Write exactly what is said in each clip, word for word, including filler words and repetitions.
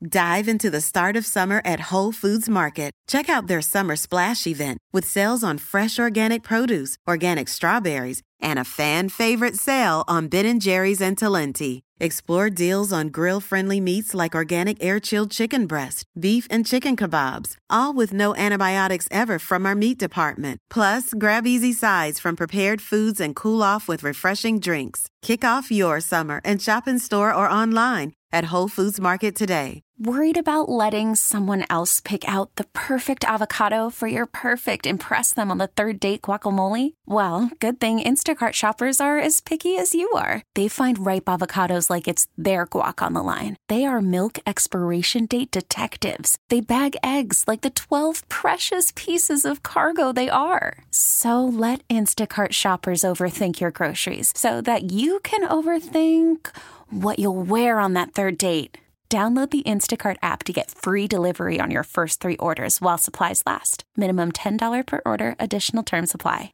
Dive into the start of summer at Whole Foods Market. Check out their Summer Splash event with sales on fresh organic produce, organic strawberries, and a fan-favorite sale on Ben and Jerry's and Talenti. Explore deals on grill-friendly meats like organic air-chilled chicken breast, beef and chicken kebabs, all with no antibiotics ever from our meat department. Plus, grab easy sides from prepared foods and cool off with refreshing drinks. Kick off your summer and shop in store or online at Whole Foods Market today. Worried about letting someone else pick out the perfect avocado for your perfect impress them on the third date guacamole? Well, good thing Instacart shoppers are as picky as you are. They find ripe avocados like it's their guac on the line. They are milk expiration date detectives. They bag eggs like the twelve precious pieces of cargo they are. So let Instacart shoppers overthink your groceries so that you can overthink what you'll wear on that third date. Download the Instacart app to get free delivery on your first three orders while supplies last. Minimum ten dollars per order. Additional terms apply.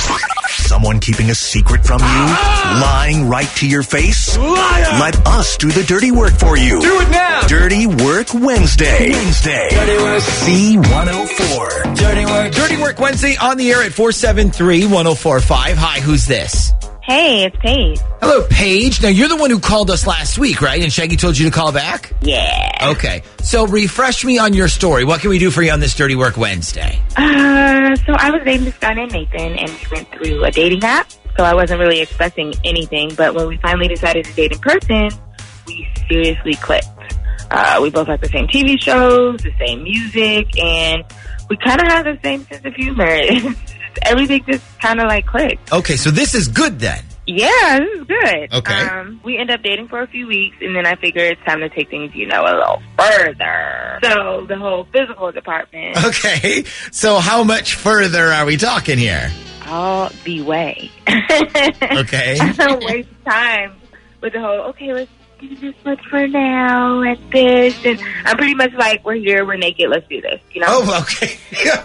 Someone keeping a secret from you? Ah! Lying right to your face? Liar! Let us do the dirty work for you. Do it now! Dirty Work Wednesday. Wednesday. Dirty Work. C one oh four. Dirty Work. Dirty Work Wednesday on the air at four seven three, one oh four five. Hi, who's this? Hey, it's Paige. Hello, Paige. Now, you're the one who called us last week, right? And Shaggy told you to call back? Yeah. Okay. So, refresh me on your story. What can we do for you on this Dirty Work Wednesday? Uh, so I was dating this guy named Nathan, and we went through a dating app. So I wasn't really expecting anything. But when we finally decided to date in person, we seriously clicked. Uh, we both like the same T V shows, the same music, and we kind of have the same sense of humor. Everything just kind of like clicked. Okay, so this is good then. Yeah, this is good. Okay. Um, we end up dating for a few weeks, and then I figure it's time to take things, you know, a little further. So the whole physical department. Okay, so how much further are we talking here? All the way. Okay. I don't waste time with the whole, okay, let's do this much for now and this. And I'm pretty much like, we're here, we're naked, let's do this. You know? Oh, okay.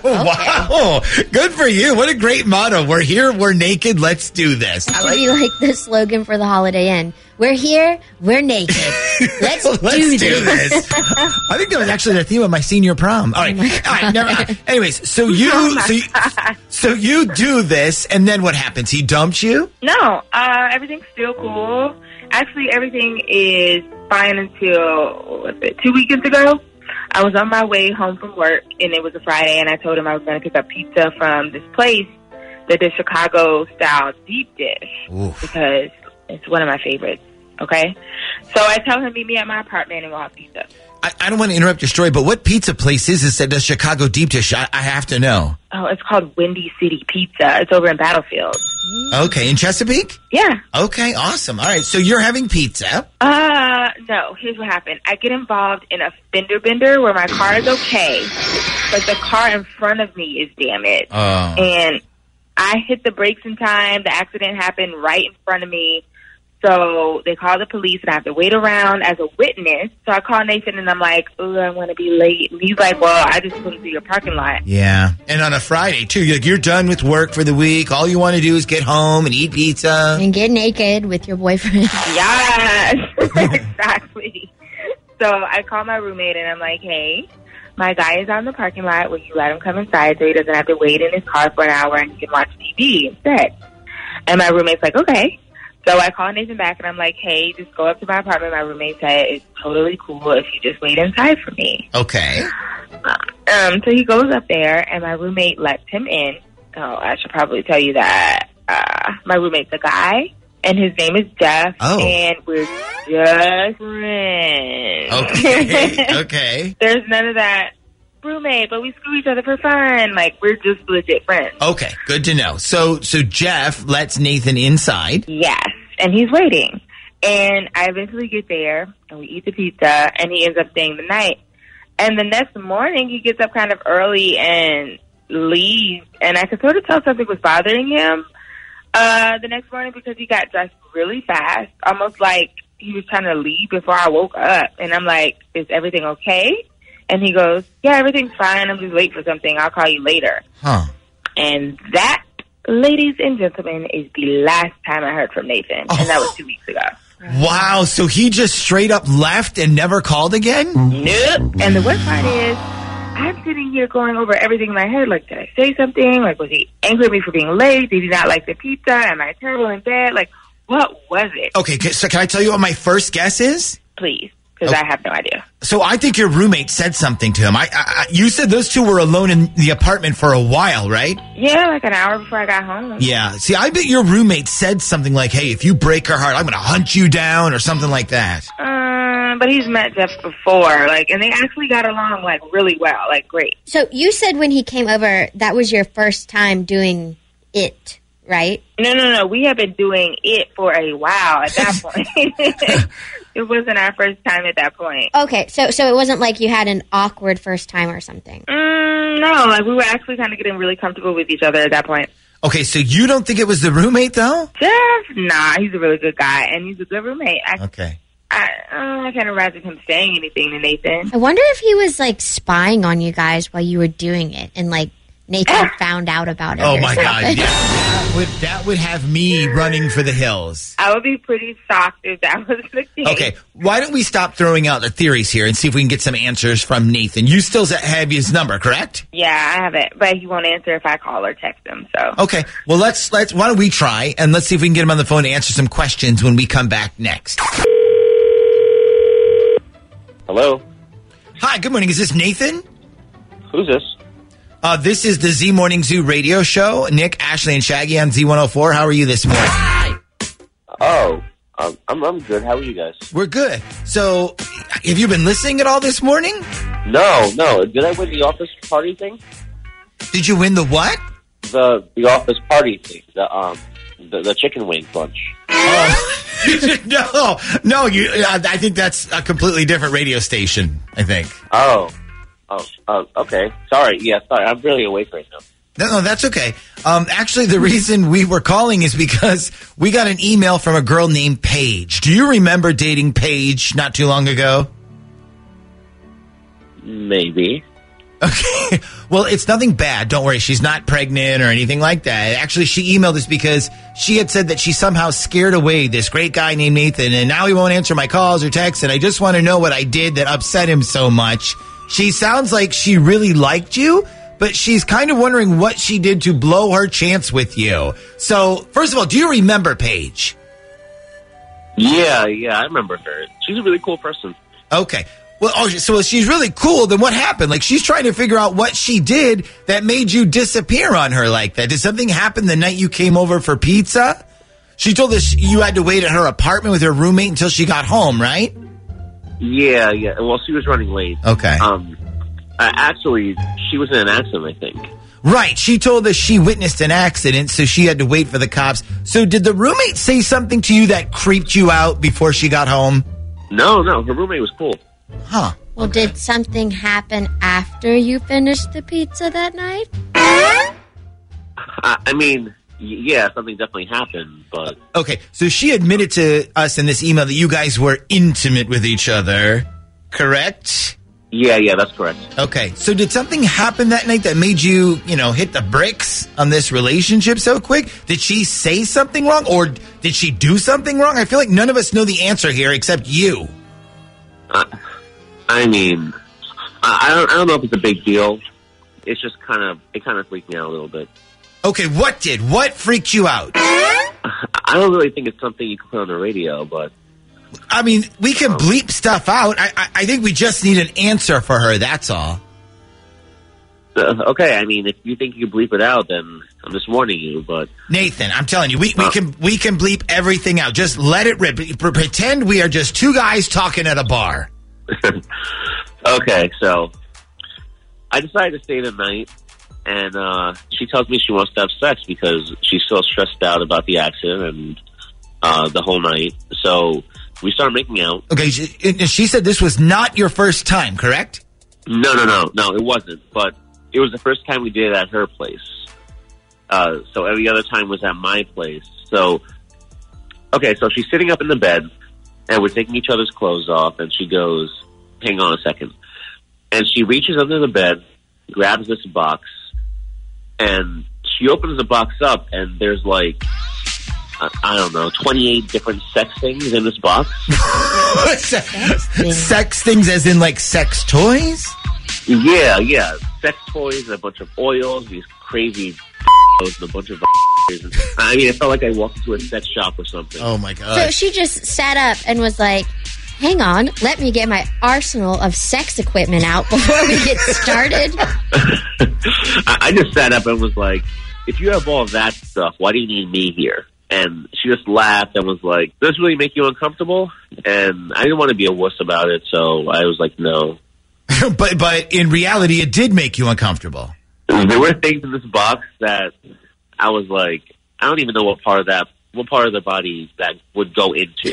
Wow. Good for you. What a great motto. We're here, we're naked, let's do this. It I should like- be like the slogan for the Holiday Inn. We're here, we're naked. Let's, Let's do, do this. this. I think that was actually the theme of my senior prom. All right. Oh All right. Never mind. Anyways, so you, Oh so you, so you do this, and then what happens? He dumps you? No, uh, everything's still cool. Actually, everything is fine until, what's it, two weekends ago. I was on my way home from work, and it was a Friday, and I told him I was going to pick up pizza from this place that did Chicago-style deep dish. Oof. Because it's one of my favorites, okay? So I tell him, meet me at my apartment, and we'll have pizza. I, I don't want to interrupt your story, but what pizza place is this that does Chicago deep dish? I, I have to know. Oh, it's called Windy City Pizza. It's over in Battlefield. Okay, in Chesapeake? Yeah. Okay, awesome. All right, so you're having pizza. Uh, no. Here's what happened. I get involved in a fender bender where my car is okay, but the car in front of me is damaged. Oh. And I hit the brakes in time. The accident happened right in front of me. So they call the police, and I have to wait around as a witness. So I call Nathan, and I'm like, oh, I'm going to be late. And he's like, well, I just put him through your parking lot. Yeah. And on a Friday, too. You're, like, you're done with work for the week. All you want to do is get home and eat pizza. And get naked with your boyfriend. Yes, exactly. So I call my roommate, and I'm like, hey, my guy is out in the parking lot. Will you let him come inside so he doesn't have to wait in his car for an hour and he can watch T V instead? And my roommate's like, okay. So I call Nathan back, and I'm like, hey, just go up to my apartment. My roommate said it's totally cool if you just wait inside for me. Okay. Um, so he goes up there, and my roommate lets him in. Oh, I should probably tell you that uh, my roommate's a guy, and his name is Jeff, Oh. and we're just friends. Okay. Okay. There's none of that roommate, but we screw each other for fun. Like, we're just legit friends. Okay, good to know. So, so Jeff lets Nathan inside. Yes, and he's waiting. And I eventually get there, and we eat the pizza, and he ends up staying the night. And the next morning, he gets up kind of early and leaves, and I could sort of tell something was bothering him uh, the next morning because he got dressed really fast, almost like he was trying to leave before I woke up. And I'm like, is everything okay? And he goes, yeah, everything's fine. I'm just late for something. I'll call you later. Huh. And that, ladies and gentlemen, is the last time I heard from Nathan. And that was two weeks ago. Wow, so he just straight up left and never called again? Nope. And the worst part is, I'm sitting here going over everything in my head. Like, did I say something? Like, was he angry at me for being late? Did he not like the pizza? Am I terrible in bed? Like, what was it? Okay, so can I tell you what my first guess is? Please, because okay. I have no idea. So I think your roommate said something to him. I, I, You said those two were alone in the apartment for a while, right? Yeah, like an hour before I got home. Yeah. See, I bet your roommate said something like, hey, if you break her heart, I'm going to hunt you down or something like that. Um, but he's met Jeff before, like, and they actually got along, like, really well, like, great. So you said when he came over, that was your first time doing it, right? No, no, no. We have been doing it for a while at that point. It wasn't our first time at that point. Okay, so so it wasn't like you had an awkward first time or something? Mm, no, like we were actually kind of getting really comfortable with each other at that point. Okay, so you don't think it was the roommate, though? Jeff? Nah, he's a really good guy, and he's a good roommate. I, okay. I, uh, I can't imagine him saying anything to Nathan. I wonder if he was, like, spying on you guys while you were doing it, and, like, Nathan found out about it. Oh, or my something. God. Yeah, that, would, that would have me running for the hills. I would be pretty shocked if that was the case. Okay, why don't we stop throwing out the theories here and see if we can get some answers from Nathan? You still have his number, correct? Yeah, I have it, but he won't answer if I call or text him, so. Okay, well, let's, let's, why don't we try, and let's see if we can get him on the phone to answer some questions when we come back next. Hello? Hi, good morning. Is this Nathan? Who's this? Uh, this is the Z Morning Zoo radio show. Nick, Ashley, and Shaggy on Z one oh four. How are you this morning? Oh, um, I'm I'm good. How are you guys? We're good. So, have you been listening at all this morning? No, no. Did I win the office party thing? Did you win the what? The the office party thing. The um the, the chicken wing bunch. Oh, no, no. You. Uh, I think that's a completely different radio station. I think. Oh. Oh, uh, okay. Sorry. Yeah, sorry. I'm really awake right now. No, no, that's okay. Um, actually, the reason we were calling is because we got an email from a girl named Paige. Do you remember dating Paige not too long ago? Maybe. Okay. Well, it's nothing bad. Don't worry. She's not pregnant or anything like that. Actually, she emailed us because she had said that she somehow scared away this great guy named Nathan, and now he won't answer my calls or texts, and I just want to know what I did that upset him so much. She sounds like she really liked you, but she's kind of wondering what she did to blow her chance with you. So, first of all, do you remember Paige? Yeah, yeah, I remember her. She's a really cool person. Okay. Well, oh, so she's really cool. Then what happened? Like, she's trying to figure out what she did that made you disappear on her like that. Did something happen the night you came over for pizza? She told us you had to wait at her apartment with her roommate until she got home, right? Yeah, yeah. Well, she was running late. Okay. Um, uh, actually, she was in an accident, I think. Right. She told us she witnessed an accident, so she had to wait for the cops. So did the roommate say something to you that creeped you out before she got home? No, no. Her roommate was cool. Huh. Well, okay. Did something happen after you finished the pizza that night? I, I mean... Yeah, something definitely happened, but... Okay, so she admitted to us in this email that you guys were intimate with each other, correct? Yeah, yeah, that's correct. Okay, so did something happen that night that made you, you know, hit the bricks on this relationship so quick? Did she say something wrong, or did she do something wrong? I feel like none of us know the answer here except you. Uh, I mean, I don't, I don't know if it's a big deal. It's just kind of, it kind of freaked me out a little bit. Okay, what did? What freaked you out? I don't really think it's something you can put on the radio, but... I mean, we can um, bleep stuff out. I, I I think we just need an answer for her, that's all. Uh, okay, I mean, if you think you can bleep it out, then I'm just warning you, but... Nathan, I'm telling you, we, we, uh, can, we can bleep everything out. Just let it rip. Pretend we are just two guys talking at a bar. Okay, so... I decided to stay the night. And uh, she tells me she wants to have sex because she's still stressed out about the accident and uh, the whole night. So we started making out. Okay, she, she said this was not your first time, correct? No, no, no. No, it wasn't. But it was the first time we did it at her place. Uh, so every other time was at my place. So, okay, so she's sitting up in the bed, and we're taking each other's clothes off, and she goes, hang on a second. And she reaches under the bed, grabs this box, and she opens the box up, and there's like I, I don't know, twenty-eight different sex things in this box. sex, sex things as in like sex toys? Yeah, yeah. Sex toys and a bunch of oils, these crazy and a bunch of I mean, it felt like I walked into a sex shop or something. Oh, my God. So she just sat up and was like, hang on, let me get my arsenal of sex equipment out before we get started. I, I just sat up and was like, if you have all of that stuff, why do you need me here? And she just laughed and was like, does this really make you uncomfortable? And I didn't want to be a wuss about it, so I was like, no. but but in reality, it did make you uncomfortable. There were things in this box that I was like, I don't even know what part of that, what part of the body that would go into.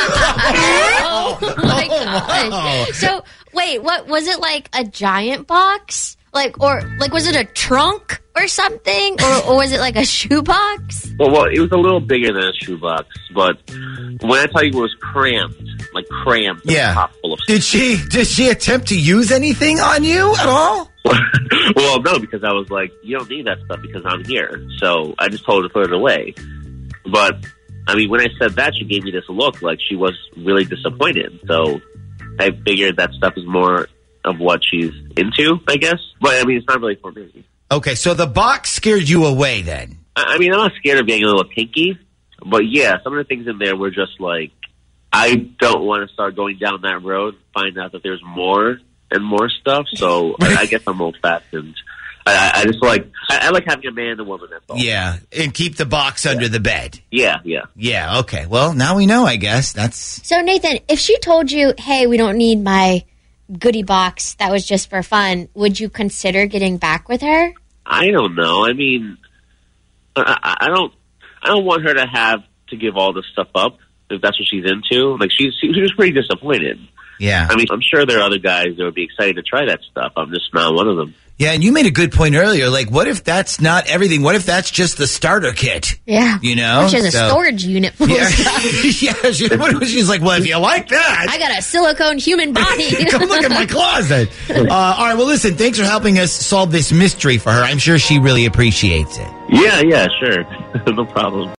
Oh, my God. So, wait, what, was it like a giant box? Like, or, like, was it a trunk or something? Or, or was it like a shoebox? Well, well, it was a little bigger than a shoebox, but when I tell you it was cramped, like cramped, yeah. Top full of stuff. Did she, did she attempt to use anything on you at all? Well, no, because I was like, you don't need that stuff because I'm here. So I just told her to put it away. But, I mean, when I said that, she gave me this look like she was really disappointed. So I figured that stuff is more of what she's into, I guess. But, I mean, it's not really for me. Okay, so the box scared you away then? I, I mean, I'm not scared of being a little kinky. But, yeah, some of the things in there were just like, I don't want to start going down that road and find out that there's more and more stuff. So I, I guess I'm old-fashioned. I, I just like I, I like having a man and a woman. That's all. Yeah, and keep the box yeah. under the bed. Yeah, yeah, yeah. Okay. Well, now we know. I guess that's. So Nathan, if she told you, "Hey, we don't need my goodie box. That was just for fun," would you consider getting back with her? I don't know. I mean, I, I don't. I don't want her to have to give all this stuff up if that's what she's into. Like she's she was pretty disappointed. Yeah. I mean, I'm sure there are other guys that would be excited to try that stuff. I'm just not one of them. Yeah, and you made a good point earlier. Like, what if that's not everything? What if that's just the starter kit? Yeah. You know? Which is a so, storage unit full yeah. of stuff. yeah, she, what if she's like, well, if you like that. I got a silicone human body. Come look at my closet. Uh, all right, well, listen, thanks for helping us solve this mystery for her. I'm sure she really appreciates it. Yeah, yeah, sure. No problem.